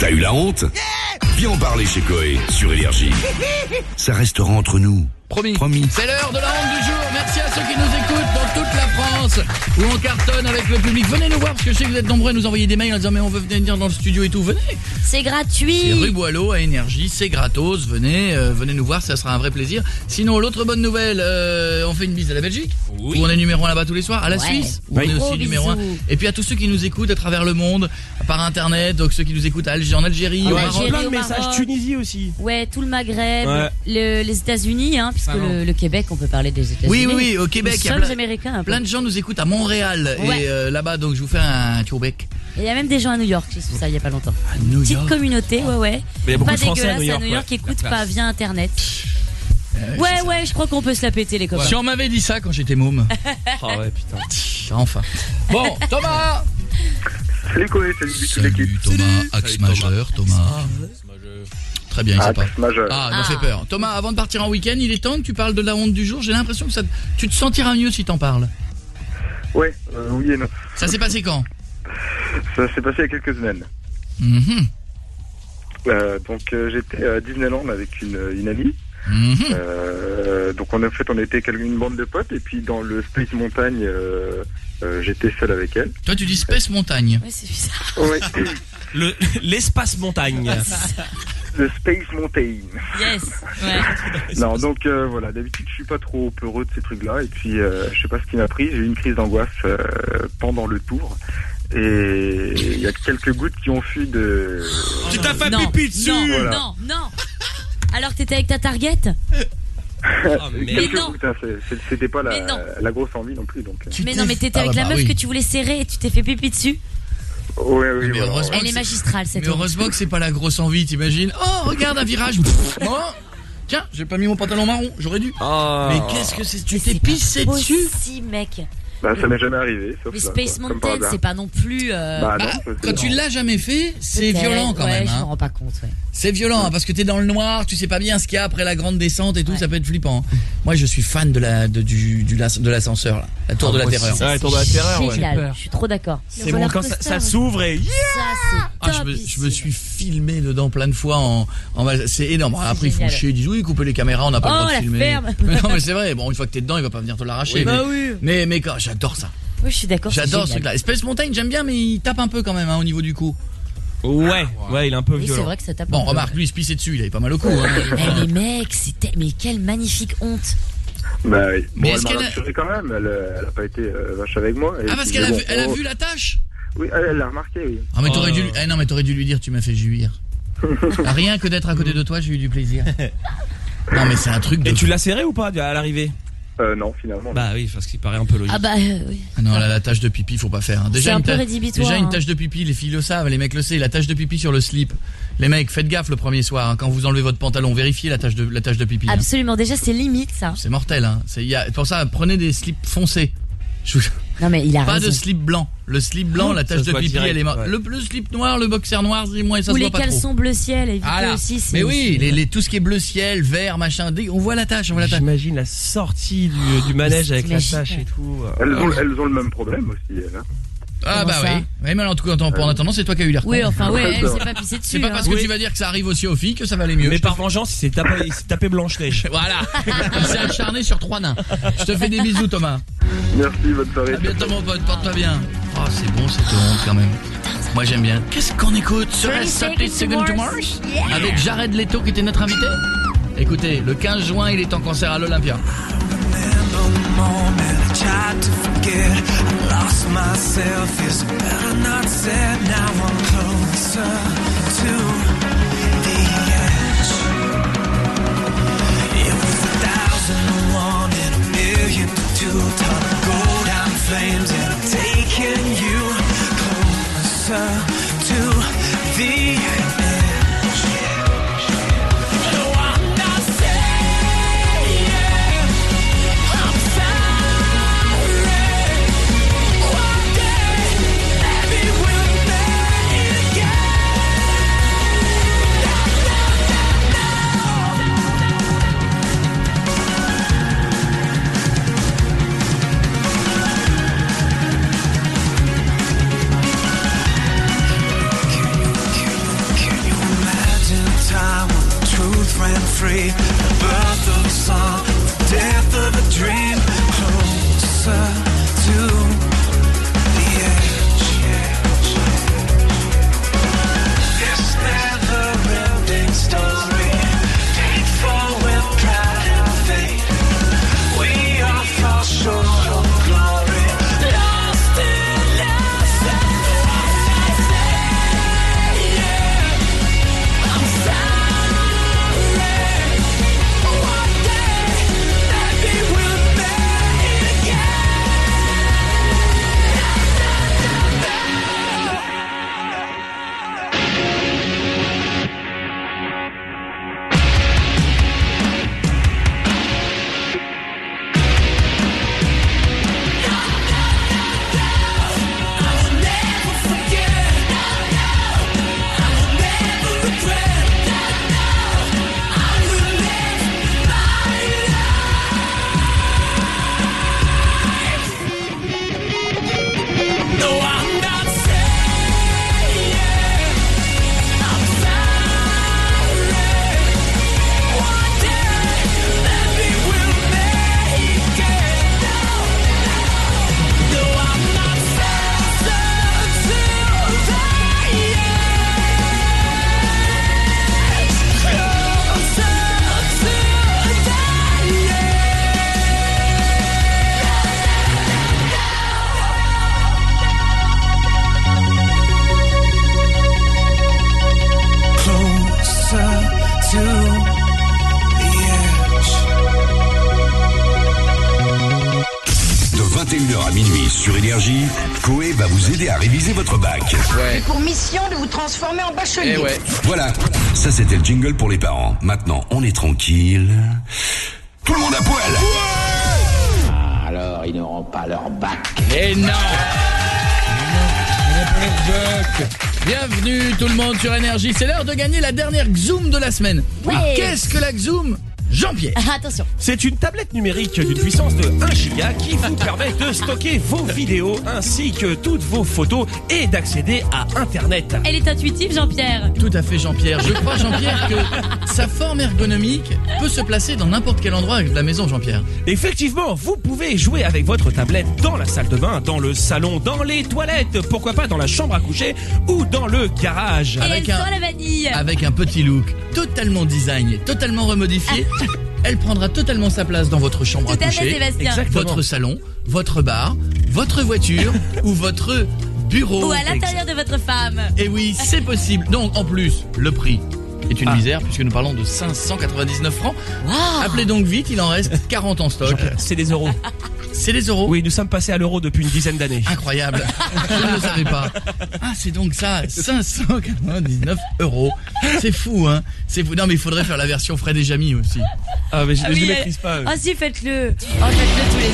T'as eu la honte? Viens en parler chez Coé, sur Énergie. Ça restera entre nous. Promis. C'est l'heure de la honte du jour. Merci à ceux qui nous écoutent dans toute la France, où on cartonne avec le public. Venez nous voir, parce que je sais que vous êtes nombreux à nous envoyer des mails en disant mais on veut venir dans le studio et tout. Venez. C'est gratuit. C'est rue Boileau à Énergie, c'est gratos. Venez nous voir, ça sera un vrai plaisir. Sinon, l'autre bonne nouvelle, on fait une bise à la Belgique, où on est numéro 1 là-bas tous les soirs, à la Suisse, où on est aussi numéro 1. Et puis à tous ceux qui nous écoutent à travers le monde, par internet, donc ceux qui nous écoutent en Algérie, au Maroc. Plein de messages, Tunisie aussi. Ouais, tout le Maghreb, les États-Unis, puisque le Québec, on peut parler des États-Unis. Oui, au Québec, il y a Américains. plein de gens nous écoutent à Montréal et là-bas, donc je vous fais un Québec. Et il y a même des gens à New York, j'ai su ça il y a pas longtemps. Petite communauté, ouais. Mais il y a beaucoup pas de Français dégueulasse à New York, qui écoutent pas via internet. Ouais, je crois qu'on peut se la péter les copains. Si on m'avait dit ça quand j'étais môme. Ah ouais, putain. Enfin. Bon, Thomas. Salut Coé, salut l'équipe. Thomas, axe majeur, Thomas. Très bien, il sait pas. Majeur. Il m'a fait peur. Thomas, avant de partir en week-end, il est temps que tu parles de la honte du jour. J'ai l'impression que tu te sentiras mieux si t'en parles. Ouais, oui et non. Ça s'est passé quand? Ça s'est passé il y a quelques semaines. Donc j'étais à Disneyland avec une amie. Donc on était une bande de potes et puis dans le Space Montagne j'étais seul avec elle. Toi tu dis Space Montagne. Ouais, c'est bizarre. Ouais. L'espace montagne. Le Space Mountain. Yes. Ouais. Non, donc voilà, d'habitude je suis pas trop peureux de ces trucs-là et puis je sais pas ce qui m'a pris, j'ai eu une crise d'angoisse pendant le tour. Et il y a quelques gouttes qui ont fui de... Tu t'as fait pipi dessus. Non. Alors t'étais avec ta Target? Mais non. Gouttes, hein, c'était pas la grosse envie non plus. Donc, mais t'étais avec la meuf que tu voulais serrer et tu t'es fait pipi dessus? Oui, mais voilà. Elle est magistrale cette Mais heureusement que c'est pas la grosse envie, t'imagines? Oh, regarde un virage. Oh, tiens, j'ai pas mis mon pantalon marron, j'aurais dû. Mais qu'est-ce que c'est? Tu t'es pissé dessus? Si mec. Bah ça m'est jamais arrivé. Sauf Mais là, Space Mountain, c'est pas non plus. Quand tu l'as jamais fait, c'est violent quand même. Je me rends pas compte. Ouais. C'est violent parce que t'es dans le noir, tu sais pas bien ce qu'il y a après la grande descente et tout, ça peut être flippant. Moi, je suis fan de l'ascenseur là, la tour de la terreur. Ouais, la tour de la terreur. C'est génial. Je suis trop d'accord. C'est bon quand ça s'ouvre et je me suis filmé dedans plein de fois c'est énorme. Après ils font chier, ils disent oui, coupez les caméras, on n'a pas le droit de filmer. Ferme. Mais non, mais c'est vrai. Bon, une fois que t'es dedans, il va pas venir te l'arracher. Mais quand j'adore ça. Oui, je suis d'accord. J'adore ce truc-là. Space Mountain, j'aime bien, mais il tape un peu quand même au niveau du cou. Ouais, il est un peu violent. C'est vrai que ça tape. Bon, remarque, lui il se pissait dessus, il avait pas mal au cou. Mais mec, mais quelle magnifique honte. Bah oui. Mais Bon, est-ce elle m'a qu'elle rassuré quand même, elle a pas été vache avec moi. Et parce puis, qu'elle bon, elle a vu la tâche. Oui, elle l'a remarqué, oui. Ah mais t'aurais dû lui dire tu m'as fait jouir. Rien que d'être à côté de toi, j'ai eu du plaisir. Non mais c'est un truc de... Et tu l'as serré ou pas à l'arrivée? Non, finalement. Bah oui, parce qu'il paraît un peu logique. Ah bah oui. Ah non, là, la tache de pipi, faut pas faire. C'est un peu rédhibitoire. Déjà, une tache de pipi, les filles le savent, les mecs le savent, la tache de pipi sur le slip. Les mecs, faites gaffe le premier soir, quand vous enlevez votre pantalon, vérifiez la tache de pipi. Absolument, déjà c'est limite ça. C'est mortel, pour ça, prenez des slips foncés. Non mais il a pas raison. de slip blanc. Le slip blanc, la tache de pipi, elle est morte. Ouais. Le slip noir, le boxer noir, moi ça se voit pas trop. Ou les caleçons bleu ciel, évitez aussi. Mais oui, tout ce qui est bleu ciel, vert, machin, on voit la tache, J'imagine la sortie du manège avec la tache et tout. Elles ont le même problème aussi, elles. Ah bah oui. Mais en tout cas, en attendant, c'est toi qui as eu l'air con. Oui, enfin elle s'est pas pissée dessus. C'est pas parce que tu vas dire que ça arrive aussi aux filles que ça va aller mieux. Mais par vengeance, il s'est tapé Blanche-Neige. Voilà. Il s'est acharné sur 3 nains. Je te fais des bisous, Thomas. Merci, bonne soirée. À bientôt mon pote, porte-toi bien. Oh, c'est bon cette honte quand même. Moi j'aime bien. Qu'est-ce qu'on écoute sur 30 Seconds to Mars avec Jared Leto qui était notre invité. Écoutez, le 15 juin, il est en concert à l'Olympia. Flames and I'm taking you closer to the edge. No, I'm not saying I'm sorry. One day, maybe we'll meet again. Can free. The birth of a song, the death of a dream. Closer to the edge. This never-ending story, painful with pride and fate. We all fall short of glory, lost in our I'm sorry. One day, maybe we'll make it De 21h à minuit sur Énergie, Coé va vous aider à réviser votre bac. Ouais. Pour mission de vous transformer en bachelier. Eh ouais. Voilà, ça c'était le jingle pour les parents. Maintenant, on est tranquille. Tout le monde à poil. Alors, ils n'auront pas leur bac. Et non. Bienvenue tout le monde sur Énergie. C'est l'heure de gagner la dernière Xoom de la semaine. Ouais. Ah, qu'est-ce que la Xoom, Jean-Pierre? Attention. C'est une tablette numérique d'une puissance de 1 giga qui vous permet de stocker vos vidéos ainsi que toutes vos photos et d'accéder à Internet. Elle est intuitive, Jean-Pierre. Tout à fait, Jean-Pierre. Je crois, Jean-Pierre, que sa forme ergonomique peut se placer dans n'importe quel endroit de la maison, Jean-Pierre. Effectivement, vous pouvez jouer avec votre tablette dans la salle de bain, dans le salon, dans les toilettes, pourquoi pas dans la chambre à coucher ou dans le garage. Et Avec elle un- sent la vanille. Avec un petit look totalement design, totalement remodifié, elle prendra totalement sa place dans votre chambre Tout à à fait, coucher, Sébastien. Exactement. votre salon, votre bar, votre voiture ou votre bureau. Ou à l'intérieur de votre femme. Et oui, c'est possible. Donc, en plus, le prix est une misère puisque nous parlons de 599 francs. Waouh. Appelez donc vite, il en reste 40 en stock. C'est des euros. C'est des euros. Oui, nous sommes passés à l'euro depuis une dizaine d'années. Incroyable. Je ne le savais pas. Ah, c'est donc ça, 599 euros. C'est fou, hein. C'est fou. Non, mais il faudrait faire la version Fred et Jamy aussi. Ah, mais je Ah ne oui, maîtrise pas. Ah si, faites-le. Oh, faites-le tous les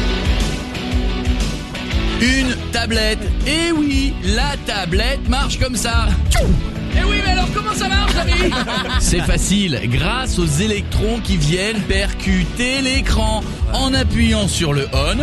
deux. Une tablette. Et oui, la tablette marche comme ça. Et oui, mais alors comment ça marche, ami? C'est facile, grâce aux électrons qui viennent percuter l'écran. En appuyant sur le on,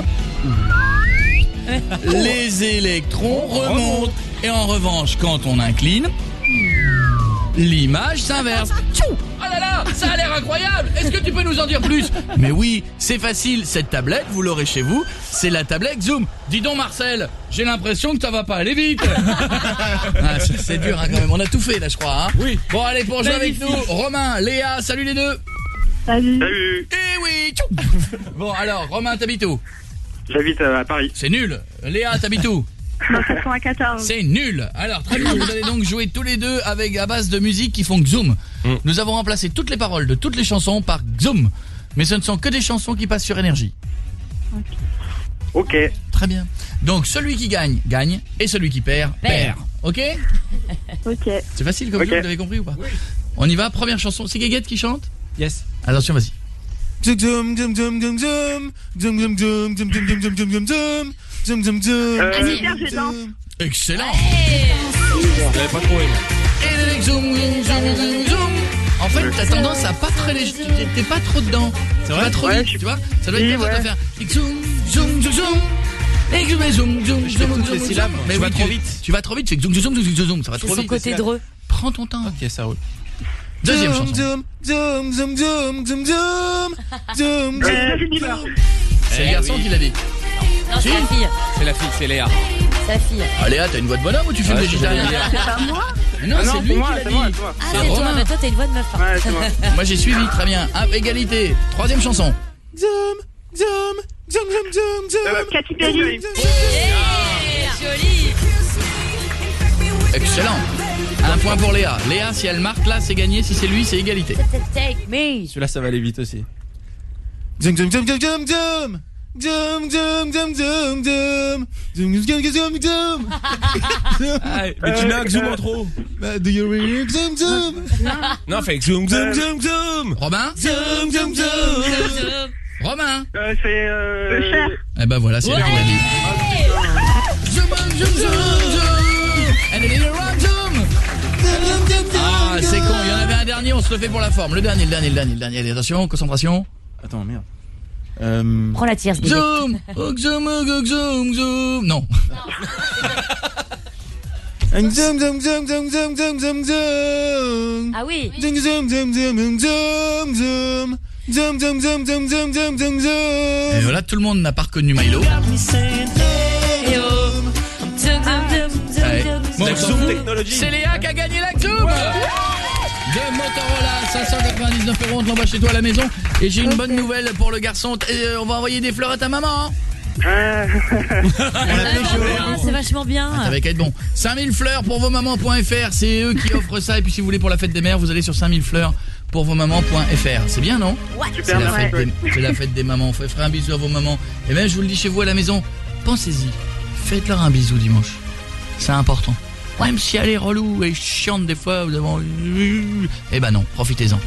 les électrons remontent. Et en revanche, quand on incline, l'image s'inverse. Oh là là, ça a l'air incroyable. Est-ce que tu peux nous en dire plus? Mais oui, c'est facile. Cette tablette, vous l'aurez chez vous. C'est la tablette Xoom. Dis donc, Marcel, j'ai l'impression que ça va pas aller vite. Ah, c'est dur, hein, quand même. On a tout fait, là, je crois. Hein. Oui. Bon, allez, pour jouer avec nous, Romain, Léa, salut les deux. Salut. Eh oui. Bon, alors, Romain, t'habites où? J'habite à Paris. C'est nul. Léa, t'habites où? Dans 94. C'est nul. Alors très bien, vous allez donc jouer tous les deux avec à base de musique qui font Xoom. Nous avons remplacé toutes les paroles de toutes les chansons par Xoom. Mais ce ne sont que des chansons qui passent sur Énergie. Ok. Très bien. Donc celui qui gagne, gagne. Et celui qui perd, perd. Ok? Ok. C'est facile comme Ok. ça, vous avez compris ou pas? On y va, première chanson. C'est Guéguette qui chante? Yes. Attention, vas-y. Zoom zoom zoom zoom zoom zoom zoom zoom zoom zoom zoom zoom zoom zoom zoom zoom zoom zoom. Vas-y, Pierre, je danse. Excellent. J'avais pas trouvé. Et le zoom, zoom, zoom, zoom. En fait, t'as tendance à pas très léger. T'es pas trop dedans. C'est Tu vrai? vas trop Ouais, vite, je- tu vois. Ça doit être Oui, bien ça ouais. de faire. Zoom, zoom, zoom, zoom. Et zoom, zoom, zoom, Je fais zoom, toutes zoom, les syllabes. zoom. Tu vas trop vite. Tu vas trop vite. C'est zoom, zoom, zoom, zoom, zoom. Ça va C'est trop son vite. côté dreux. Prends ton temps. Ok, ça roule. Deuxième chanson. C'est le garçon qui l'a dit. Non, c'est la fille. C'est la fille, c'est Léa. C'est la fille. Ah Léa, t'as une voix de bonhomme ou tu fais le végétarien? C'est pas moi? Non, c'est lui qui l'a dit. Ah, c'est toi, mais toi, t'as une voix de meuf. Hein. Ouais, c'est moi. Moi j'ai suivi, très bien. Ah, égalité. Troisième chanson. Katy Perry. Jolie. Excellent. Un point pour Léa. Léa, si elle marque là, c'est gagné. Si c'est lui, c'est égalité. Take me. Celui-là, ça va aller vite aussi. Ah, mais tu mets un zoom en trop. Non, fais zoom, zoom, zoom, zoom. Robin. Romain. C'est Le cher. Eh ben voilà, c'est lui qui l'a dit. Ah, c'est con, il y en avait un dernier, on se le fait pour la forme. Le dernier. Allez, attention, concentration. Attends, merde. Prends la tierce, bébé. Zoom. Non. Ah oui. Et voilà, tout le monde n'a pas reconnu Milo. Bon, c'est Léa qui a gagné la Zoom de Motorola, 599 €, on te l'envoie chez toi à la maison. Et j'ai une bonne nouvelle pour le garçon. On va envoyer des fleurs à ta maman. C'est vachement bien. Ça va être bon. 5000 fleurs pour vos mamans.fr, c'est eux qui offrent ça. Et puis si vous voulez pour la fête des mères, vous allez sur 5000 fleurs pour vos mamans.fr. C'est bien, non? Ouais. C'est la faites des mamans. Faites un bisou à vos mamans. Et même je vous le dis chez vous à la maison, pensez-y. Faites-leur un bisou dimanche. C'est important. Même si elle est relou et chiante des fois, vous avez envie... Eh ben non, profitez-en.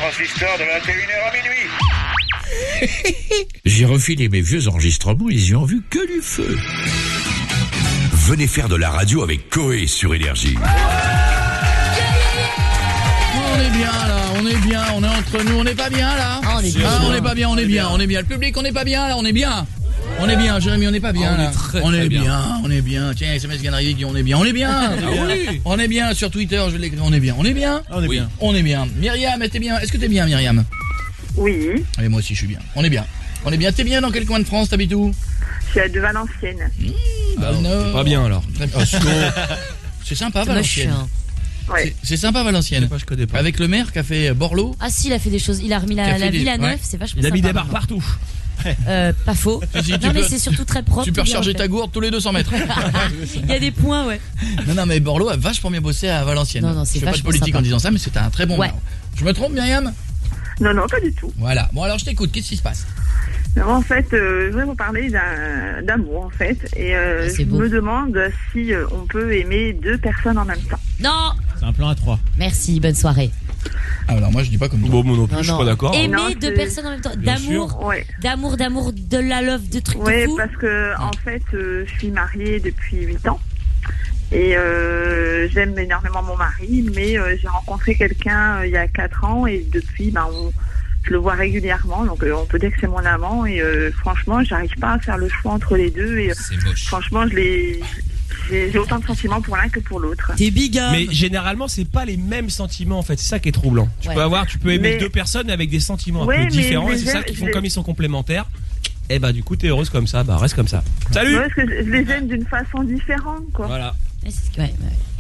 transistor de 21h à minuit. J'ai refilé mes vieux enregistrements, ils y ont vu que du feu. Venez faire de la radio avec Coé sur Énergie. On est bien là, on est bien, on est entre nous, on n'est pas bien là. On est bien. On n'est pas bien, on est bien, on est bien. Le public, on n'est pas bien là, on est bien. On est bien, Jérémy, on n'est pas bien là. On est bien, on est bien. Tiens, SMS vient d'arriver, on est bien, on est bien. On est bien sur Twitter, je vais l'écrire, on est bien. On est bien. On est bien. Myriam, t'es bien? Est-ce que t'es bien, Myriam? Oui. Et moi aussi, je suis bien. On est bien. On est bien. T'es bien dans quel coin de France? T'habites où? Je suis à de Valenciennes. T'es pas bien alors. C'est sympa, Valenciennes. Ouais. C'est sympa, Valenciennes. Je connais pas. Avec le maire qui a fait Borloo. Ah si, il a fait des choses. Il a remis la ville à neuf, c'est vachement sympa. Il a mis des barres partout. Pas faux. Non mais c'est surtout très propre. Tu peux recharger ta gourde tous les 200 mètres. Il y a des points, ouais. Non, mais Borloo a vachement bien bossé à Valenciennes. Non, c'est je fais pas de vachement politique sympa. en disant ça, mais c'était un très bon Ouais. maire. Je me trompe, Myriam? Non, pas du tout. Voilà. Bon, alors je t'écoute. Qu'est-ce qui se passe? Non, en fait, je voudrais vous parler d'amour, en fait. Et je beau. me demande si on peut aimer deux personnes en même temps. Non. C'est un plan à 3. Merci, bonne soirée. Alors moi je dis pas comme toi. Bon, moi non plus, je suis pas d'accord. Aimer Non, deux c'est- personnes en même temps. D'amour, Ouais. d'amour, de la love, de trucs de Ouais, fou. parce que en fait, je suis mariée depuis 8 ans. Et j'aime énormément mon mari, mais j'ai rencontré quelqu'un il y a 4 ans et depuis, je le vois régulièrement. Donc on peut dire que c'est mon amant et franchement, j'arrive pas à faire le choix entre les deux. Et C'est moche. franchement, j'ai autant de sentiments pour l'un que pour l'autre. T'es bigame. Mais généralement, c'est pas les mêmes sentiments en fait. C'est ça qui est troublant. Tu Ouais. peux aimer Mais- deux personnes avec des sentiments Ouais, un peu mais différents. je Et c'est les ça aime- qui je font les- comme ils sont complémentaires. Et bah du coup, t'es heureuse comme ça. Bah reste comme ça. Salut. Ouais, parce que je les aime d'une façon différente, quoi. Voilà. Ouais, ouais.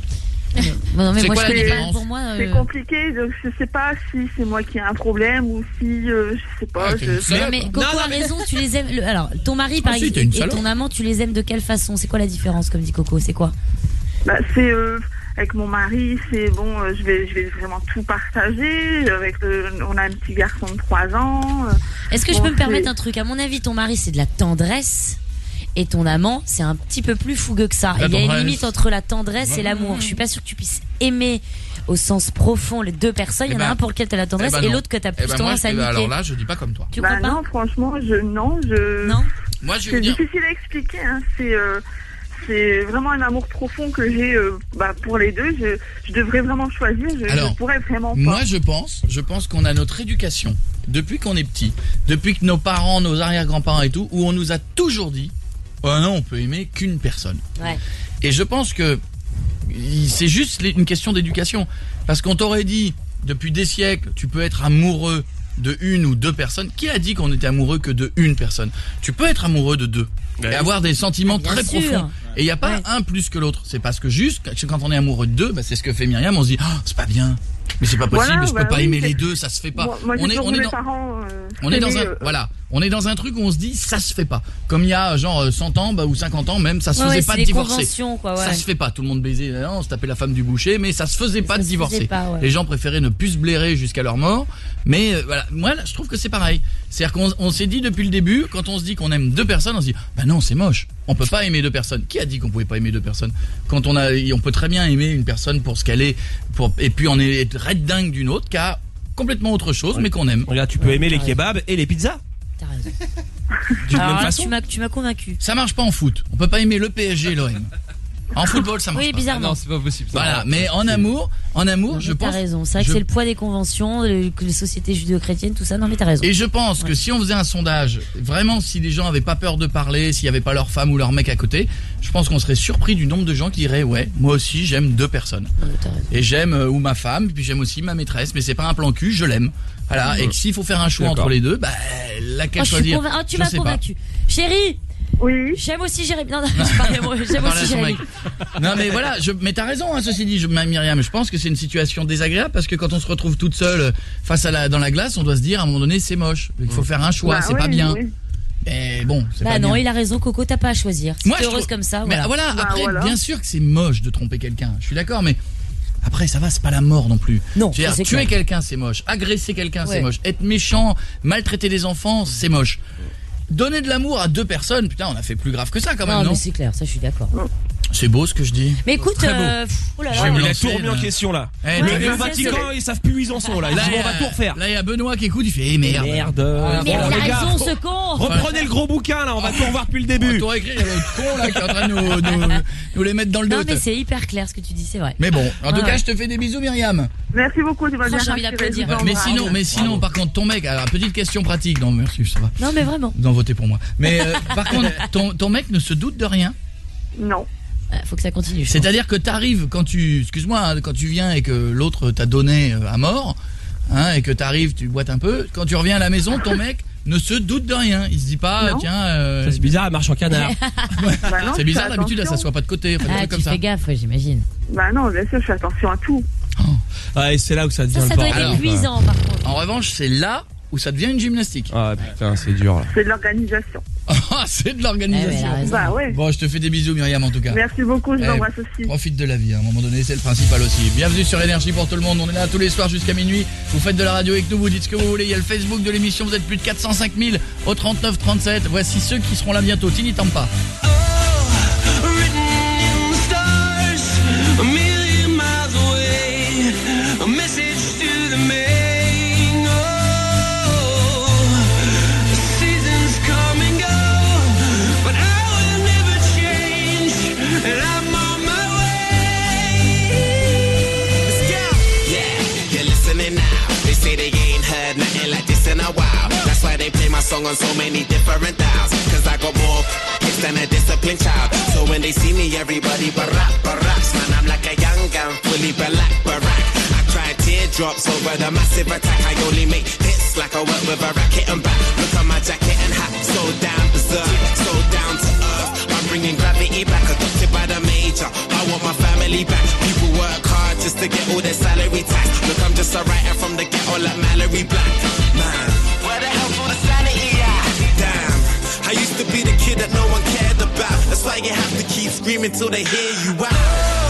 Non, mais C'est moi, quoi je la fais différence? pour moi. C'est compliqué, donc je sais pas si c'est moi qui ai un problème ou si je sais pas. Ouais, t'es une salope. Mais Coco a raison, tu les aimes. Alors, ton mari, par Ah, si, exemple, t'es une et salope. ton amant, tu les aimes de quelle façon? C'est quoi la différence, comme dit Coco? C'est quoi? C'est avec mon mari, c'est bon, je vais vraiment tout partager. On a un petit garçon de 3 ans. Est-ce que je bon, peux me permettre c'est- un truc? À mon avis, ton mari, c'est de la tendresse. Et ton amant, c'est un petit peu plus fougueux que ça. La Il y a une tendresse. limite entre la tendresse et l'amour. Je suis pas sûre que tu puisses aimer au sens profond les deux personnes. Il y en a un pour lequel tu as la tendresse et non. l'autre que tu as plus Moi, tendance à niquer. alors là, je dis pas comme toi. Tu crois pas? Non, franchement, non. Moi, je vais C'est vous dire. difficile à expliquer. Hein. C'est vraiment un amour profond que j'ai pour les deux. Je devrais vraiment choisir. Alors, je pourrais vraiment pas. Moi, je pense qu'on a notre éducation depuis qu'on est petit, depuis que nos parents, nos arrière-grands-parents et tout, où on nous a toujours dit, oh non, on peut aimer qu'une personne. Ouais. Et je pense que c'est juste une question d'éducation, parce qu'on t'aurait dit depuis des siècles, tu peux être amoureux de une ou deux personnes. Qui a dit qu'on était amoureux que de une personne? Tu peux être amoureux de deux et avoir des sentiments Bien très sûr. profonds. Et il n'y a pas un plus que l'autre. C'est parce que juste quand on est amoureux de deux, c'est ce que fait Myriam. On se dit, c'est pas bien. Mais c'est pas possible. Voilà, je peux pas oui, aimer c'est- les deux. Ça se fait pas. Moi, on j'ai toujours vu mes dans parents. on est dans s'aimer, on est dans un truc où on se dit ça se fait pas. Comme il y a genre 100 ans ou 50 ans même, ça se Ouais, faisait c'est pas de des divorcer. conventions, quoi, ouais. Ça se fait pas. Tout le monde baisait, on se tapait la femme du boucher, mais ça se faisait pas Ça de se divorcer. faisait pas, ouais. Les gens préféraient ne plus se blairer jusqu'à leur mort. Mais voilà, moi là, je trouve que c'est pareil. C'est-à-dire qu'on s'est dit depuis le début, quand on se dit qu'on aime deux personnes, on se dit bah non, c'est moche. On peut pas aimer deux personnes. Qui a dit qu'on pouvait pas aimer deux personnes? Quand on peut très bien aimer une personne pour ce qu'elle est, et puis on est red dingue d'une autre qui a complètement autre chose, mais qu'on aime. Regarde, tu peux aimer les kebabs et les pizzas. T'as raison. D'une Alors même là, façon. tu m'as convaincu. Ça marche pas en foot. On peut pas aimer le PSG et l'OM. En football, ça marche Oui, pas. bizarrement. c'est pas possible. Voilà, mais en amour, je T'as pense. raison. C'est vrai que c'est le poids des conventions, que les sociétés judéo-chrétiennes, tout ça. Non, mais t'as raison. Et je pense que si on faisait un sondage, vraiment, si les gens avaient pas peur de parler, s'il y avait pas leur femme ou leur mec à côté, je pense qu'on serait surpris du nombre de gens qui diraient ouais, moi aussi j'aime deux personnes. T'as raison. Et j'aime ou ma femme, puis j'aime aussi ma maîtresse, mais c'est pas un plan cul, je l'aime. Voilà. Et que s'il faut faire un choix D'accord. entre les deux, laquelle Je suis choisir? tu Je m'as sais pas. convaincu. Chérie, Oui. j'aime aussi Jérémy. Non, je parlais, moi, j'aime Parler à aussi son Jérémy. mec. Non mais voilà, mais t'as raison, hein, ceci dit, Myriam, je pense que c'est une situation désagréable parce que quand on se retrouve toute seule face dans la glace, on doit se dire à un moment donné c'est moche, il faut faire un choix, Bah c'est oui, pas bien. oui. Et bon, c'est Bah pas non, bien. il a raison, Coco, t'as pas à choisir. Si Moi, t'es je heureuse trouve- comme ça, Mais voilà. Bah, après, voilà. bien sûr que c'est moche de tromper quelqu'un. Je suis d'accord, mais après, ça va, c'est pas la mort non plus. Non, Je veux ça, dire, c'est tuer clair. quelqu'un, c'est moche. Agresser quelqu'un, c'est Ouais. moche. Être méchant, maltraiter les enfants, c'est moche. Donner de l'amour à deux personnes, putain, on a fait plus grave que ça quand même, Non, non mais c'est clair, ça je suis d'accord. C'est beau ce que je dis. Mais écoute, Très beau. oh là Je vais là. me Il a lancer, tout remis en là. question là. Eh, Le t'as vu, Vatican, ils savent plus où ils en sont là. Ils disent, on va tout refaire. Là, il y a Benoît qui écoute, il fait merde. Merde. Mais Bon, il a les gars, raison, faut- ce con. Reprenez le gros bouquin là, on va tout revoir depuis le début. T'aurais écrit, il y avait le con là qui est en train de nous les mettre dans le dos. Non, mais c'est hyper clair ce que tu dis, c'est vrai. Mais bon, en tout Ouais, cas, ouais. je te fais des bisous, Myriam. Merci beaucoup, tu m'as bien Franchement, j'ai envie rassuré, d'applaudir. je vous embrasse. Mais sinon, par contre, ton mec, alors, petite question pratique. Non, merci, ça va. Non, mais vraiment. Vous en votez pour moi. Mais par contre, ton mec ne se doute de rien. Non. Faut que ça continue. je C'est-à-dire que t'arrives quand tu, excuse-moi, hein, quand tu viens et que l'autre t'a donné à mort, hein, et que t'arrives, tu boites un peu, quand tu reviens à la maison, ton mec ne se doute de rien. Il se dit pas, Non. tiens, Ça, c'est bizarre, elle marche en canard. Bah non, c'est je bizarre fais d'habitude, elle attention. s'assoit pas de côté, enfin, des pense. trucs Tu comme ça. fais gaffe, ouais, j'imagine. Bah non, bien sûr, je fais attention à tout. Ouais, et c'est là où ça devient Ça le doit bordel, être quoi. épuisant, par contre. En revanche, c'est là où ça devient une gymnastique. Ah putain, c'est dur là. C'est de l'organisation. Ah, c'est de l'organisation. Eh ouais, elle a raison. Bah ouais. Bon, je te fais des bisous, Myriam, en tout cas. Merci beaucoup, je vous Eh, embrasse aussi. Profite de la vie, à un moment donné, c'est le principal aussi. Bienvenue sur Énergie pour tout le monde, on est là tous les soirs jusqu'à minuit. Vous faites de la radio avec nous, vous dites ce que vous voulez. Il y a le Facebook de l'émission, vous êtes plus de 405 000 au 39 37. Voici ceux qui seront là bientôt. Tini Tampa. Song on so many different dials, cause I got more hits than a disciplined child. So when they see me, everybody barack, man, I'm like a young gun, fully barack. I cry teardrops over the massive attack. I only make hits like I work with a racket and back. Look at my jacket and hat, so down berserk, so down to earth. I'm bringing gravity back, adopted by the major. I want my family back. People work hard just to get all their salary tax. Look, I'm just a writer from the ghetto like Mallory Black. Man, where the hell's all the sanity at? Damn, I used to be the kid that no one cared about. That's why you have to keep screaming till they hear you out.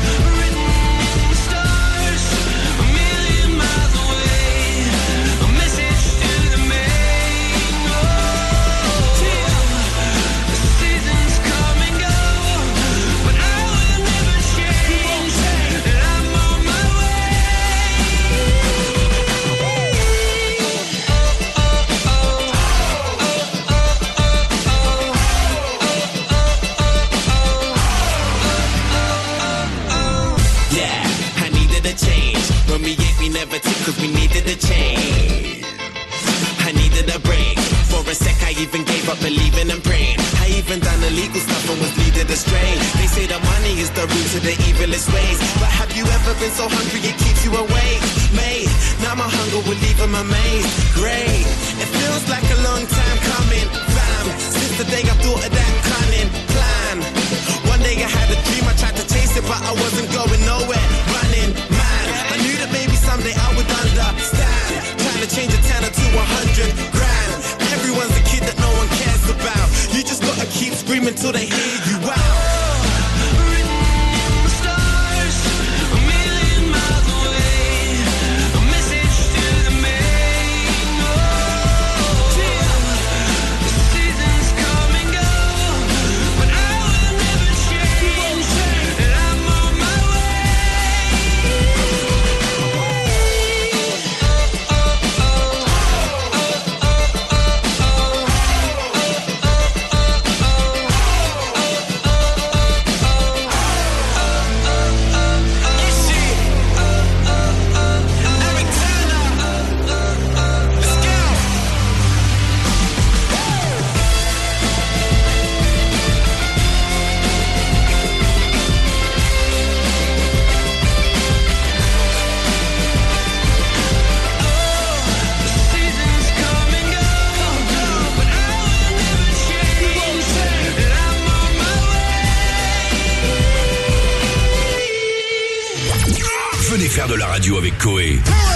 When we ate, we never took cause we needed a change. I needed a break. For a sec, I even gave up believing and praying. I even done illegal stuff and was leading astray. They say that money is the root of the evilest ways. But have you ever been so hungry it keeps you awake? Mate, now my hunger will leave them amazed. Great, it feels like a long time coming. Fam, since the day I thought of that cunning plan. One day I had a dream, I tried to chase it, but I wasn't going nowhere. Running mad, I knew that maybe someday I would understand. Trying to change a 10 to 100 grand. Everyone's a kid that no one cares about. You just gotta keep screaming till they hear you out. Venez faire de la radio avec Coé.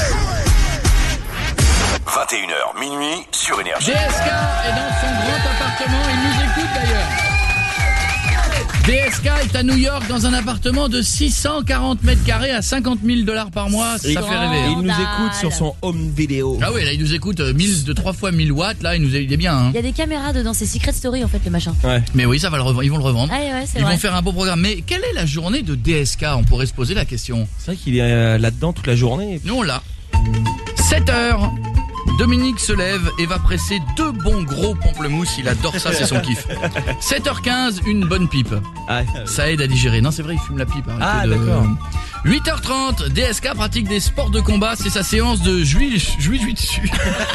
21h, minuit, sur Énergie. GSK est dans son grand appartement, il nous écoute d'ailleurs. DSK est à New York dans un appartement de 640 mètres carrés à $50,000 par mois. Ça fait rêver. Il nous écoute sur son home vidéo. Ah oui, là il nous écoute 3 fois 1000 watts. Là il est bien. Hein. Il y a des caméras dedans, c'est Secret Story en fait le machin. Ouais. Mais oui, ça va le revendre. Ils vont le revendre. Ah ouais, c'est Ils vrai. vont faire un beau programme. Mais quelle est la journée de DSK? On pourrait se poser la question. C'est vrai qu'il est là-dedans toute la journée. Nous on l'a. 7h. Dominique se lève et va presser 2 bons gros pamplemousses. Il adore ça, c'est son kiff. 7h15, une bonne pipe. Ça aide à digérer. Non, c'est vrai, il fume la pipe. D'accord. 8h30, DSK pratique des sports de combat. C'est sa séance de joui dessus.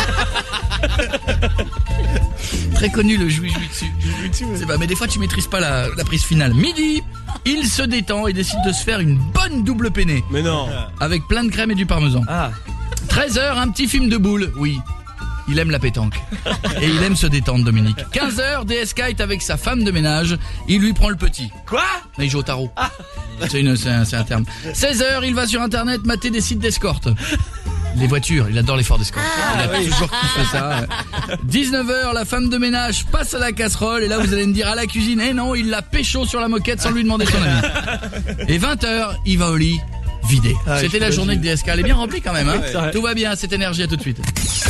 Très connu le joui dessus. C'est pas, mais des fois tu maîtrises pas la prise finale. Midi, il se détend et décide de se faire une bonne double peinée. Mais non. Avec plein de crème et du parmesan. 13h, un petit film de boules, oui. Il aime la pétanque. Et il aime se détendre, Dominique. 15h, DSK est avec sa femme de ménage. Il lui prend le petit. Quoi? Il joue au tarot. C'est un terme. 16h, il va sur internet mater des sites d'escorte. Les voitures, il adore les Ford Escort. Il a toujours kiffé ça. 19h, la femme de ménage passe à la casserole. Et là, vous allez me dire à la cuisine, eh non, il l'a pécho sur la moquette sans lui demander son avis. Et 20h, il va au lit. Vidé. C'était la journée de DSK. Elle est bien remplie quand même. Hein. Tout va bien, cette énergie, à tout de suite.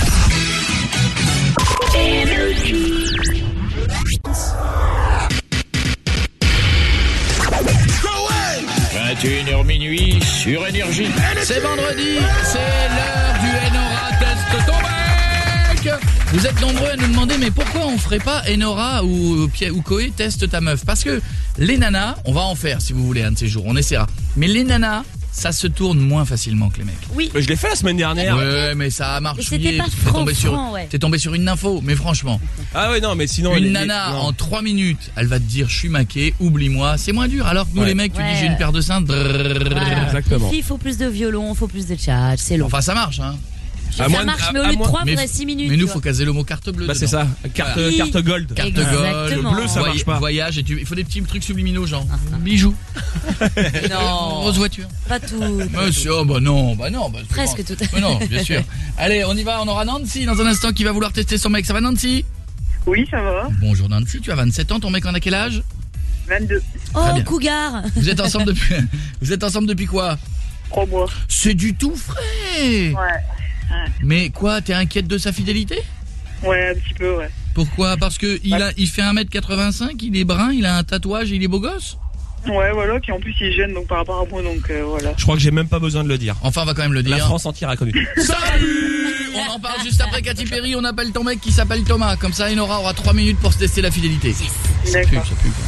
21h minuit sur Énergie. C'est vendredi, c'est l'heure du Enora Test ton mec. Vous êtes nombreux à nous demander mais pourquoi on ferait pas Enora ou Koé teste ta meuf? Parce que les nanas, on va en faire si vous voulez un de ces jours, on essaiera. Mais les nanas, ça se tourne moins facilement que les mecs. Oui. Mais je l'ai fait la semaine dernière. Ouais, mais ça a marché. C'était pas T'es tombé sur une info, mais franchement. Ah ouais, non, mais sinon. Une nana, en 3 minutes, elle va te dire, je suis maqué, oublie-moi. C'est moins dur. Alors que nous, les mecs, tu dis, j'ai une paire de seins. Exactement. Les filles, il faut plus de violon, il faut plus de chat, c'est long. Enfin, ça marche, hein. Ça marche, mais au lieu de 3, il faudrait 6 minutes. Mais nous, faut caser le mot carte bleue. Bah, c'est ça. Carte gold. Carte gold. Le bleu, ça marche pas. Voyage, il faut des petits trucs subliminaux, genre bijoux. Non. Grosse voiture. Pas tout. Monsieur, bah non. Presque tout à fait. Non, bien sûr. Allez, on y va. On aura Nancy dans un instant qui va vouloir tester son mec. Ça va, Nancy? Oui, ça va. Bonjour, Nancy. Tu as 27 ans. Ton mec en a quel âge? 22. Oh, cougar. Vous êtes ensemble depuis quoi? 3 mois. C'est du tout frais. Ouais. Mais quoi, t'es inquiète de sa fidélité? Ouais, un petit peu, ouais. Pourquoi? Parce que il fait 1m85, il est brun, il a un tatouage, il est beau gosse? Ouais, voilà, qui en plus il est jeune donc par rapport à moi, donc voilà. Je crois que j'ai même pas besoin de le dire. Enfin, on va quand même le dire. La France entière a connu. Salut! On en parle juste après Katy Perry, on appelle ton mec qui s'appelle Thomas. Comme ça, Enora aura 3 minutes pour se tester la fidélité. Yes. D'accord. Ça pue.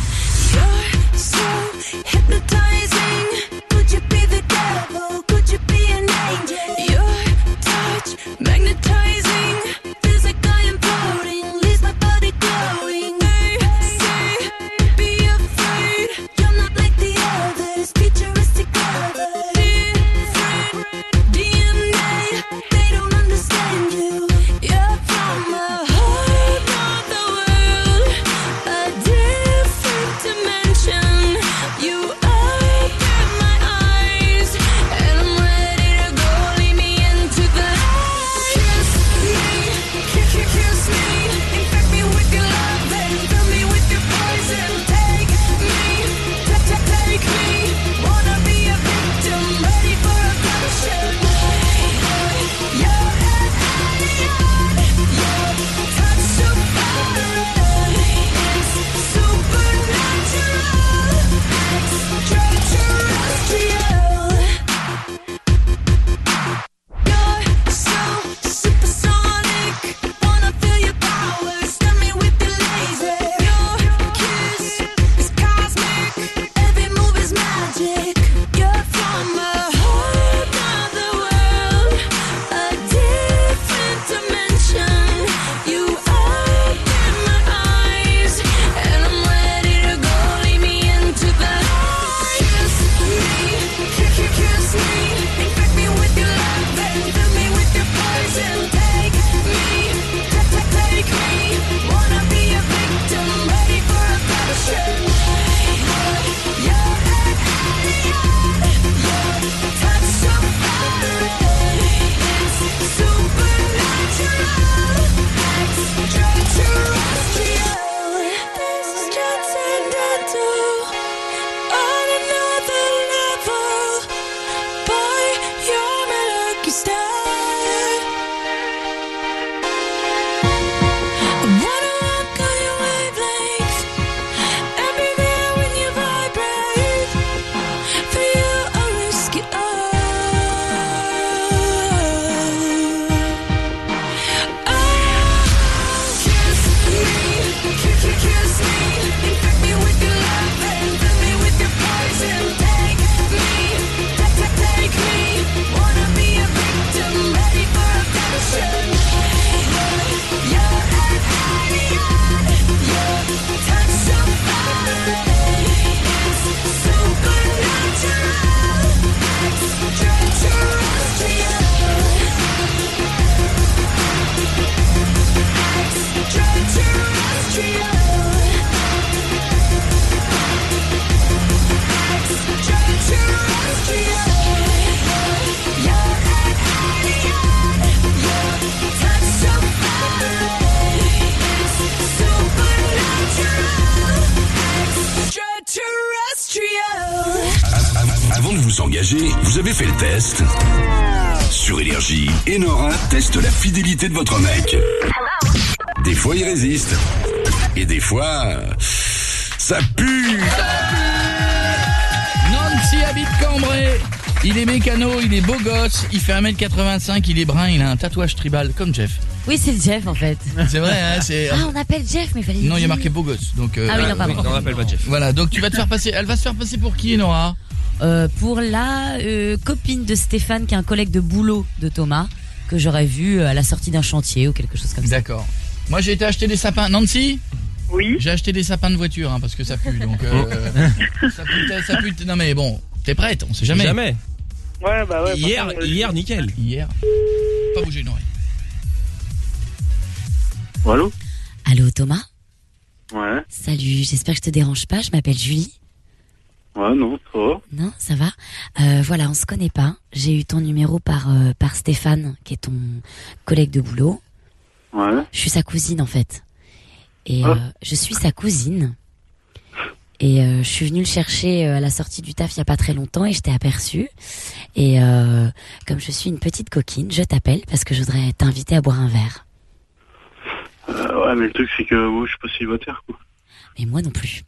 Magnetizing, feels like I am floating, leaves my body glowing. Say, be afraid, you're not like the others, futuristic lovers. Different DNA, they don't understand you. You're from a whole other world, a different dimension. You open my eyes, and I'm ready to go, lead me into the light. engagé, vous avez fait le test. Sur Énergie, Enora teste la fidélité de votre mec. Des fois, il résiste. Et des fois, ça pue. Nancy habite Cambrai. Il est mécano, il est beau gosse, il fait 1m85, il est brun, il a un tatouage tribal comme Jeff. Oui, c'est Jeff en fait. C'est vrai, hein, c'est... Ah, on appelle Jeff, mais il fallait. Non, il y a marqué beau gosse. Donc, Ah oui, non, pardon. On n'appelle pas Jeff. Voilà, donc tu vas te faire passer. Elle va se faire passer pour qui, Nora? Pour la copine de Stéphane, qui est un collègue de boulot de Thomas, que j'aurais vu à la sortie d'un chantier ou quelque chose comme ça. D'accord. Moi, j'ai été acheter des sapins. Nancy? Oui. J'ai acheté des sapins de voiture, hein, parce que ça pue. Donc, ça pue. Non mais bon, t'es prête? On sait jamais. Jamais. Ouais, bah ouais. Hier, nickel. Hier. Pas bouger une oreille. Allô? Allô, Thomas? Ouais. Salut, j'espère que je te dérange pas. Je m'appelle Julie. Ouais, non, ça va. Non, ça va. Voilà, on se connaît pas. J'ai eu ton numéro par Stéphane, qui est ton collègue de boulot. Ouais. Je suis sa cousine en fait. Et je suis sa cousine. Et je suis venue le chercher à la sortie du taf il y a pas très longtemps et je t'ai aperçu. Et comme je suis une petite coquine, je t'appelle parce que je voudrais t'inviter à boire un verre. Ouais, mais le truc c'est que moi je suis pas célibataire quoi. Mais moi non plus.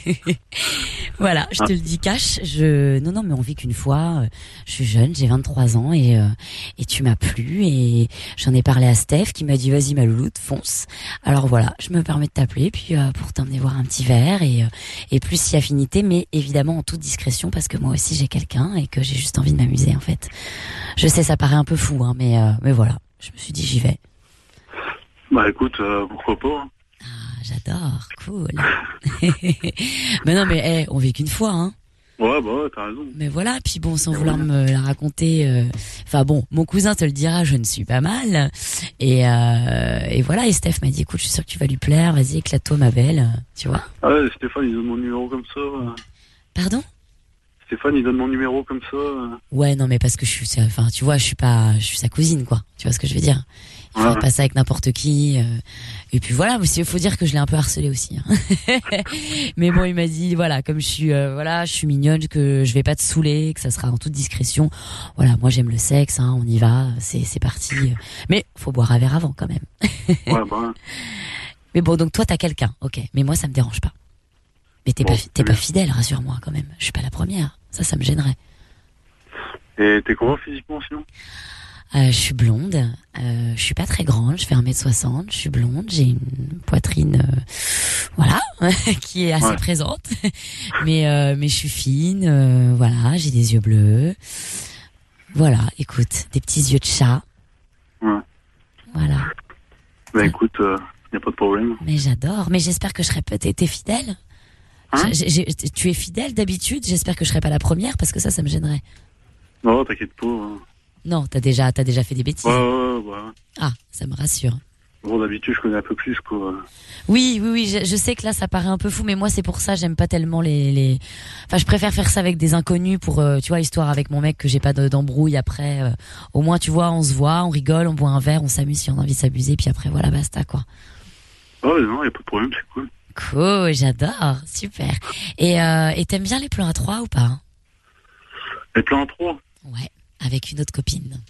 Voilà, je te le dis cash. Non, mais on vit qu'une fois. Je suis jeune, j'ai 23 ans et tu m'as plu et j'en ai parlé à Steph qui m'a dit vas-y ma louloute, fonce. Alors voilà, je me permets de t'appeler puis pour t'emmener boire un petit verre et plus si affinité, mais évidemment en toute discrétion parce que moi aussi j'ai quelqu'un et que j'ai juste envie de m'amuser en fait. Je sais ça paraît un peu fou hein, mais voilà, je me suis dit j'y vais. Bah écoute, pourquoi pas. Hein. J'adore, cool. Mais non, mais on vit qu'une fois, hein. Ouais, bah ouais, t'as raison. Mais voilà, puis bon, sans vouloir me la raconter, enfin bon, mon cousin te le dira, je ne suis pas mal. Et voilà, et Steph m'a dit, écoute, je suis sûre que tu vas lui plaire, vas-y, éclate-toi ma belle, tu vois. Ah ouais, Stéphane, il donne mon numéro comme ça. Pardon? Stéphane, il donne mon numéro comme ça. Ouais, non, mais parce que je suis sa cousine, quoi. Tu vois ce que je veux dire? Il ferait pas ça avec n'importe qui. Et puis voilà, il faut dire que je l'ai un peu harcelé aussi. Hein. Mais bon, il m'a dit, voilà, comme je suis mignonne, que je vais pas te saouler, que ça sera en toute discrétion. Voilà, moi j'aime le sexe, hein, on y va, c'est parti. Mais faut boire un verre avant quand même. Ouais, bah. Mais bon, donc toi t'as quelqu'un, ok. Mais moi ça me dérange pas. Mais t'es pas fidèle, rassure-moi quand même. Je suis pas la première. Ça me gênerait. Et t'es comment physiquement sinon? Je suis blonde, je suis pas très grande, je fais 1m60, je suis blonde, j'ai une poitrine, voilà, qui est assez présente, mais je suis fine, voilà, j'ai des yeux bleus, voilà, écoute, des petits yeux de chat, voilà. Bah écoute, y a pas de problème. Mais j'adore, mais j'espère que je serai peut-être, t'es fidèle? Hein? Tu es fidèle d'habitude, j'espère que je serai pas la première parce que ça me gênerait. Non, t'inquiète pas. Hein. Non, t'as déjà fait des bêtises. Ouais. Ah, ça me rassure. Bon, d'habitude, je connais un peu plus, quoi. Oui, je sais que là, ça paraît un peu fou, mais moi, c'est pour ça, j'aime pas tellement les... Enfin, je préfère faire ça avec des inconnus pour, tu vois, histoire avec mon mec que j'ai pas d'embrouille après. Au moins, tu vois, on se voit, on rigole, on boit un verre, on s'amuse si on a envie de s'abuser, puis après, voilà, basta, quoi. Ouais, non, y a pas de problème, c'est cool. Cool, j'adore, super. Et t'aimes bien les plans à 3 ou pas? Les plans à 3? Ouais, avec une autre copine.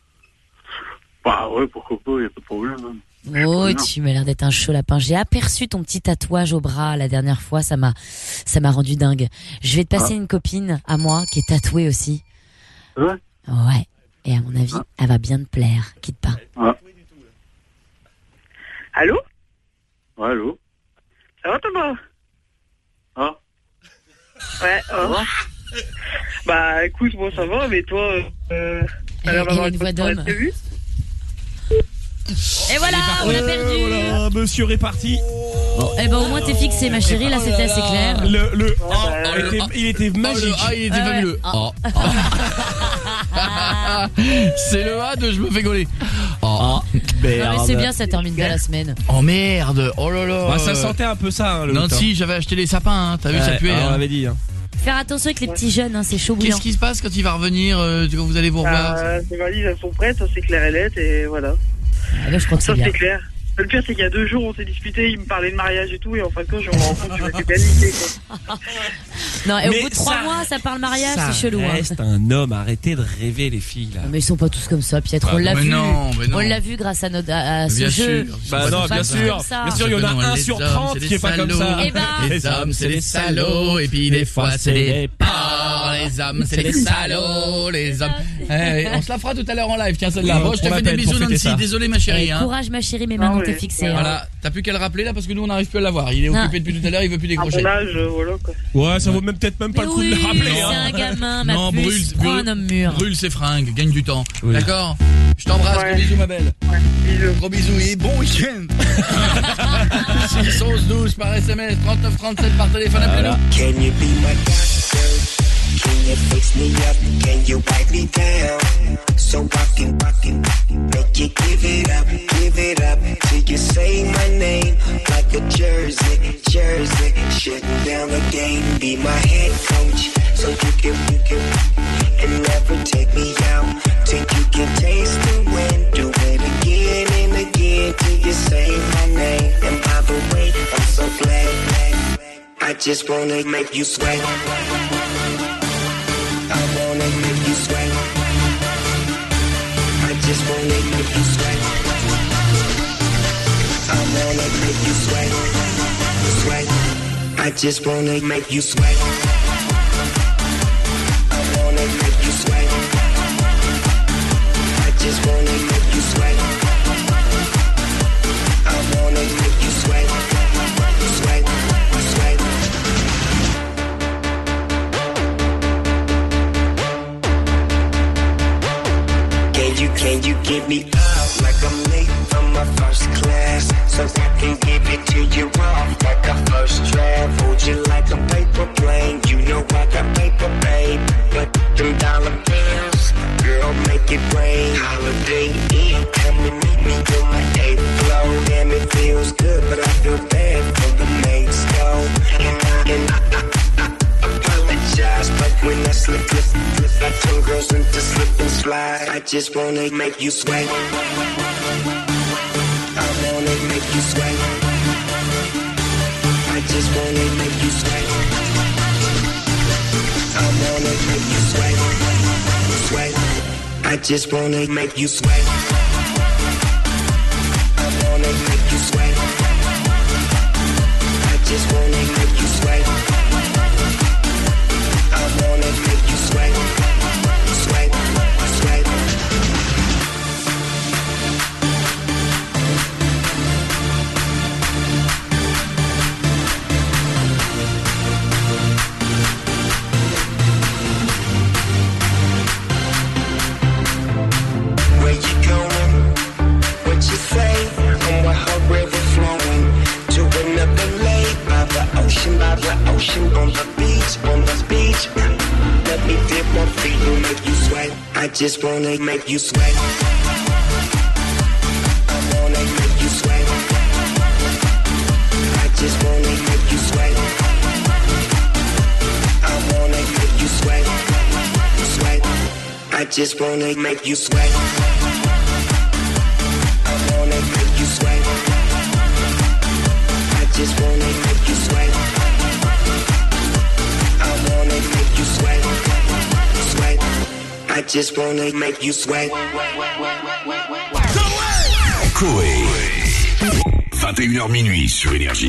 Bah ouais, pourquoi pas, y a pas de problème. Hein. Oh, tu m'as l'air d'être un chaud lapin. J'ai aperçu ton petit tatouage au bras la dernière fois, ça m'a rendu dingue. Je vais te passer une copine à moi qui est tatouée aussi. Ouais. Ouais. Et à mon avis, elle va bien te plaire. Quitte pas. Allô? Ouais, allô? Ça va Thomas? Ah. Ouais, bah écoute, moi ça va, mais toi, t'as l'air d'avoir une voix d'homme. Et voilà, on l'a perdu. Voilà, monsieur est parti. Bon, au moins t'es fixé ma chérie, là c'était assez clair. Il était magique. Il était fabuleux. C'est le A de je me fais gauler. Non mais c'est bien, ça termine bien la semaine. Oh merde, oh là là. Bah, ça sentait un peu ça. Hein, Nancy, j'avais acheté les sapins, hein. T'as vu, ça puait. On l'avait dit. Hein. Faire attention avec les petits jeunes, hein, c'est chaud bouillant. Qu'est-ce qui se passe quand il va revenir, quand vous allez vous revoir? Les valises elles sont prêtes, ça c'est clair et net et voilà. Je crois que ça c'est c'est clair. Le pire c'est qu'il y a 2 jours on s'est disputé, il me parlait de mariage et tout et en fin de compte je me rends compte que je me suis bien niqué quoi. Non, et au Mais bout de 3 mois, ça parle mariage, c'est chelou. Ça Hein. reste un homme, arrêtez de rêver les filles là. Mais ils sont pas tous comme ça, Pietro. On l'a mais vu. non, mais non. On l'a vu grâce à ce Bien jeu. sûr. Bah non, bien sûr, il y en a 1 sur 30 qui est pas comme ça. Eh ben, Les hommes c'est des salauds et puis des fois c'est des porcs. Les hommes c'est des salauds, les hommes. On se la fera tout à l'heure en live, tiens celle-là. Bon, je te fais des bisous Nancy, désolé ma chérie. courage ma chérie, mais maintenant t'es fixée. Voilà, t'as plus qu'à le rappeler là parce que nous on n'arrive plus à l'avoir. Il est occupé depuis tout à l'heure, il veut plus décrocher. Voilà quoi. Ouais, ça vaut même peut-être même pas le coup de le rappeler. C'est un gamin, ma Non, puce, prends un homme mûr. brûle ses fringues, gagne du temps. Oui. D'accord? Je t'embrasse, gros bisous ma belle. Gros bisous et bon week-end. 6 11 12 par SMS, 39 37 par téléphone, appelez-nous. Can you be my doctor? Can you fix me up? Can you wipe me down? So rockin', make you give it up till you say my name like a jersey, shutting down the game. Be my head coach, so you can and never take me out till you can taste the wind. Do it again and again till you say my name. And by the way, I'm so glad. I just wanna make you sweat. I wanna make you sweat. I just wanna make you sweat. I wanna make you sweat. Sweat. I just wanna make you sweat. I wanna make you sweat. I just wanna make you sweat. I wanna make you sweat. Sweat. Sweat. Can you get me up like I'm late from my first class? So I can give it to you off like a first draft. Hold you like a paper plane. You know I got paper, babe. But them dollar bills, girl, make it rain. Holiday Inn, come and meet me on my 8th floor. Damn, it feels good, but I feel bad for the mates, though. And I apologize, but when I slip, I turn girls into slip and slide. I just wanna make you sweat. I wanna make you sweat. I just wanna make you sweat. I wanna make you sweat. Sweat. I just wanna make you sweat. I wanna make you sweat. I just wanna make you sweat. I wanna make you sweat. Sweat. Sweat. Where you going? What you say? On what her river flowing to another lake by the ocean, on the beach, Let me dip my feet and make you sweat. I just wanna make you sweat. I wanna make you sweat. I just wanna make you sweat. I wanna make you sweat. Sweat. I just wanna make you sweat. I wanna make you sweat. I just wanna make you sweat. I wanna make you sweat. Sweat. I just wanna make you sweat. Coé. 21h minuit sur Énergie.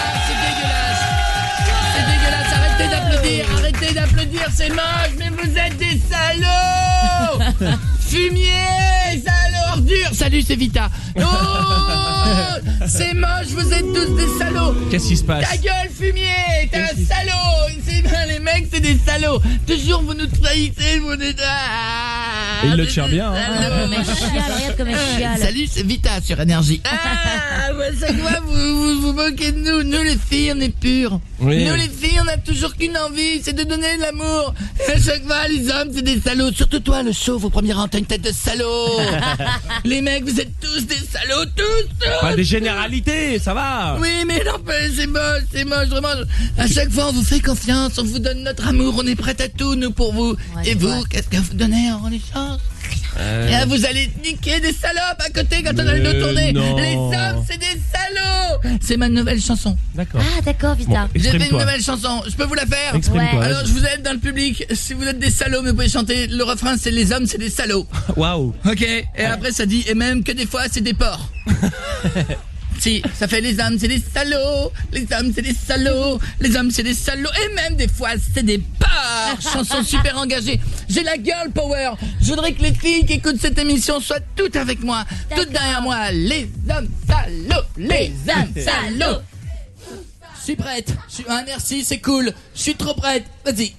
C'est dégueulasse, arrêtez d'applaudir, c'est moche, mais vous êtes des salauds. Fumier, salauds, ordures. Salut, c'est Vita. Oh, c'est moche, vous êtes tous des salauds. Qu'est-ce qui se passe? Ta gueule, fumier, t'es un salaud. Les mecs, c'est des salauds. Toujours, vous nous trahissez, vous êtes... Il le tient bien, hein. Regarde comme elle chiale. Salut, c'est Vita sur Énergie. Chaque fois, vous moquez de nous. Nous, les filles, on est pures. Oui. Nous, les filles, on a toujours qu'une envie, c'est de donner de l'amour. Et à chaque fois, les hommes, c'est des salauds. Surtout toi, le chauve, au premier rang, t'as une tête de salaud. Les mecs, vous êtes tous des salauds, tous. Pas des généralités, ça va. Oui, mais non, c'est moche, vraiment. À chaque fois, on vous fait confiance, on vous donne notre amour, on est prêt à tout, nous, pour vous. Ouais, et vous, ouais. qu'est-ce que vous donnez en échange? Et vous allez niquer des salopes à côté quand on a le dos tourné. non. Les hommes, c'est des salauds. C'est ma nouvelle chanson. D'accord. Ah, d'accord, Vita. J'ai fait une Exprime-toi. nouvelle chanson. Je peux vous la faire? Exprime-toi. Ouais. Alors je vous aide dans le public. Si vous êtes des salauds, mais vous pouvez chanter. Le refrain, c'est les hommes, c'est des salauds. Waouh. Ok. Et après ça dit, et même que des fois, c'est des porcs. Si, ça fait les hommes, c'est des salauds. Les hommes, c'est des salauds. Les hommes, c'est des salauds. Et même des fois, c'est des porcs. Chanson super engagée. J'ai la girl power. Je voudrais que les filles qui écoutent cette émission soient toutes avec moi. Toutes derrière moi. Les hommes salauds. Les hommes salauds. Je suis prête. Ah, merci, c'est cool. Je suis trop prête. Vas-y.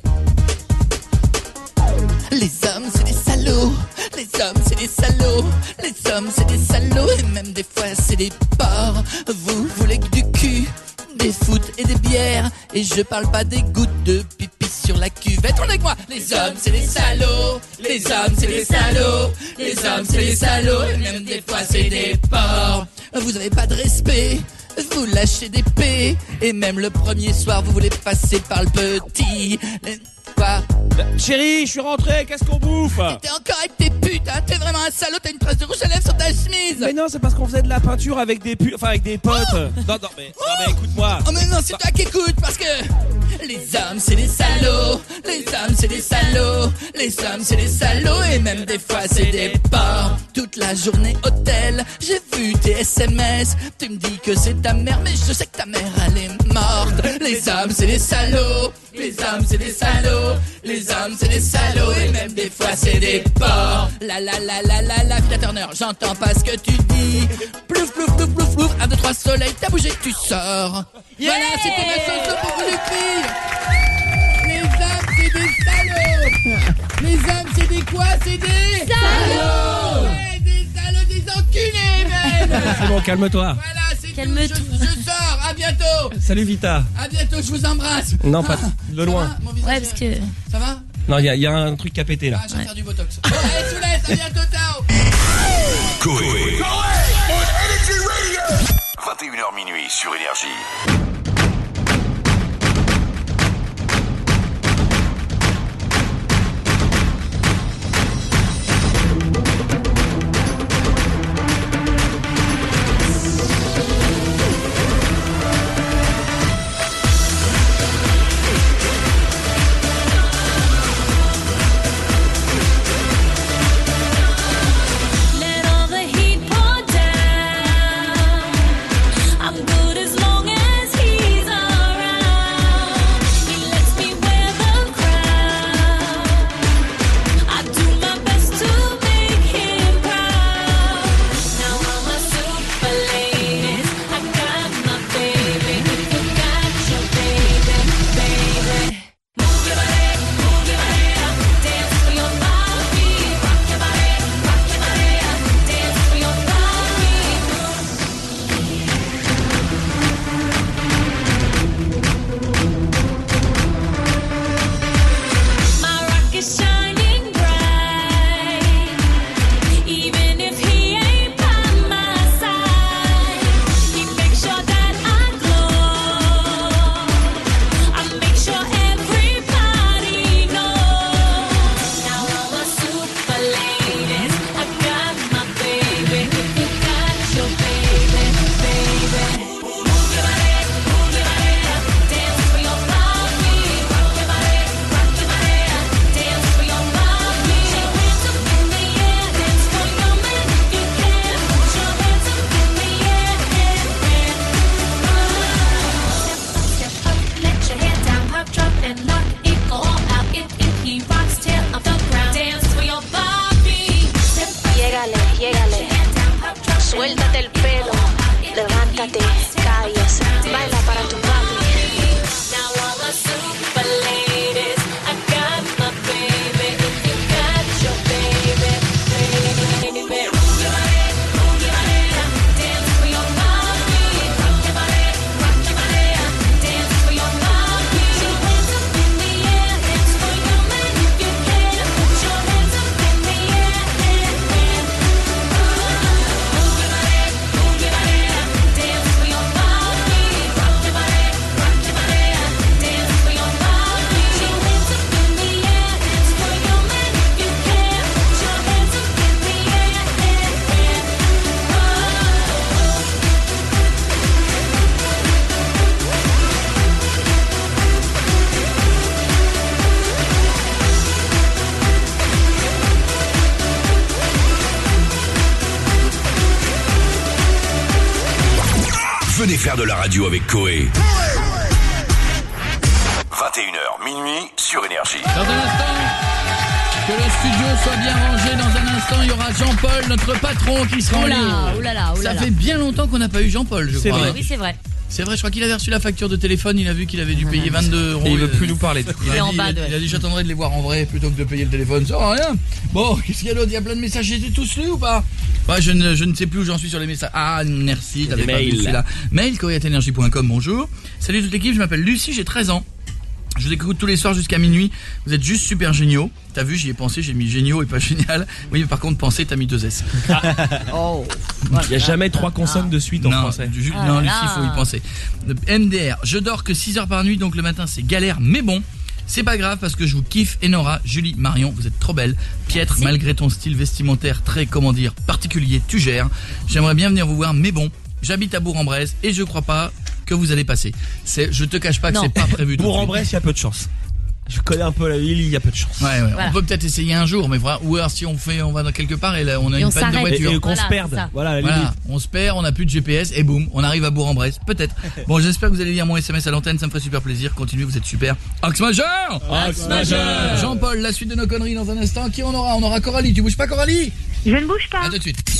Les hommes, c'est des salauds. Les hommes, c'est des salauds. Les hommes, c'est des salauds. Et même des fois, c'est des porcs. Vous voulez que du cul, des foot et des bières. Et je parle pas des gouttes de pipi sur la cuvette. On est avec moi. Les hommes, c'est des salauds. Les hommes, c'est des salauds. Les hommes, c'est des salauds. Et même des fois, c'est des porcs. Vous avez pas de respect. Vous lâchez des pets. Et même le premier soir, vous voulez passer par le petit. Quoi? Chérie, je suis rentré, qu'est-ce qu'on bouffe? T'es encore avec tes putes, hein? T'es vraiment un salaud, t'as une trace de rouge à lèvres sur ta chemise! Mais non, c'est parce qu'on faisait de la peinture avec des avec des potes. Non, mais écoute-moi. Oh mais non, c'est toi qui écoutes, parce que les hommes c'est des salauds, les hommes c'est des salauds, les hommes c'est des salauds, et même des fois c'est des porcs. Toute la journée hôtel, j'ai vu tes SMS, tu me dis que c'est ta mère, mais je sais que ta mère elle est morte. Les hommes c'est des salauds, les hommes c'est des salauds, les hommes c'est des salauds, et même des fois c'est des porcs. La Vita Turner, j'entends pas ce que tu dis. Plouf plouf plouf plouf plouf, 1, 2, 3 soleil, t'as bougé, tu sors. Yeah. Voilà, c'était ma chanson pour vous les filles. Les hommes c'est des salauds. Les hommes c'est des quoi? C'est des salauds. Ouais, des salauds, des enculés même. C'est bon, calme-toi. Voilà, c'est Calme-toi. tout. Je sors, à bientôt. Salut Vita. À bientôt, je vous embrasse. Non, pas de loin. Mon visage, Ouais, parce que... Ça va? Non, il y a un truc qui a pété là. Ah, je vais faire du botox. Bon, allez, je vous laisse, à bientôt, ciao. Coé. 21h minuit sur Énergie. Let all the heat pour down. I'm good as long as he faire de la radio avec Coé. 21h, minuit, sur Énergie. Dans un instant, que le studio soit bien rangé. Dans un instant, il y aura Jean-Paul, notre patron, qui sera en ligne. Ça fait bien longtemps qu'on n'a pas eu Jean-Paul, je crois. Vrai. Oui, c'est vrai. C'est vrai, je crois qu'il avait reçu la facture de téléphone, il a vu qu'il avait dû payer 22 €. Et il veut plus nous parler. Il a dit j'attendrai de les voir en vrai plutôt que de payer le téléphone. Ça va rien. Bon, qu'est-ce qu'il y a d'autre? Il y a plein de messages, j'ai tous lus ou pas? Ouais, je ne sais plus où j'en suis sur les messages. Ah, merci, t'avais pas vu celui-là. Mail, coé@energie.com, bonjour. Salut toute l'équipe, je m'appelle Lucie, j'ai 13 ans. Je vous écoute tous les soirs jusqu'à minuit. Vous êtes juste super géniaux. T'as vu, j'y ai pensé, j'ai mis géniaux et pas génial. Oui, mais par contre, penser, t'as mis 2 S. Oh. Il n'y a jamais 3 consonnes de suite en français. Non, Lucie, il faut y penser. MDR, je dors que 6 heures par nuit, donc le matin c'est galère, mais bon. C'est pas grave parce que je vous kiffe. Enora, Julie, Marion, vous êtes trop belles. Piètre, malgré ton style vestimentaire très, particulier, tu gères. J'aimerais bien venir vous voir, mais bon. J'habite à Bourg-en-Bresse et je crois pas que vous allez passer. Je te cache pas que c'est pas prévu. Bourg-en-Bresse, il y a peu de chance. Je connais un peu la ville, il y a peu de chance. Ouais. Voilà. On peut peut-être essayer un jour, mais voilà. Ou alors si on va dans quelque part et là, on a une panne de voiture. Et qu'on se perde. Voilà, on se perd, on n'a plus de GPS et boum, on arrive à Bourg-en-Bresse. Peut-être. Bon, j'espère que vous allez lire mon SMS à l'antenne, ça me ferait super plaisir. Continuez, vous êtes super. Axe majeur. Jean-Paul, la suite de nos conneries dans un instant. Qui on aura? On aura Coralie. Tu bouges pas, Coralie? Je ne bouge pas. À tout de suite.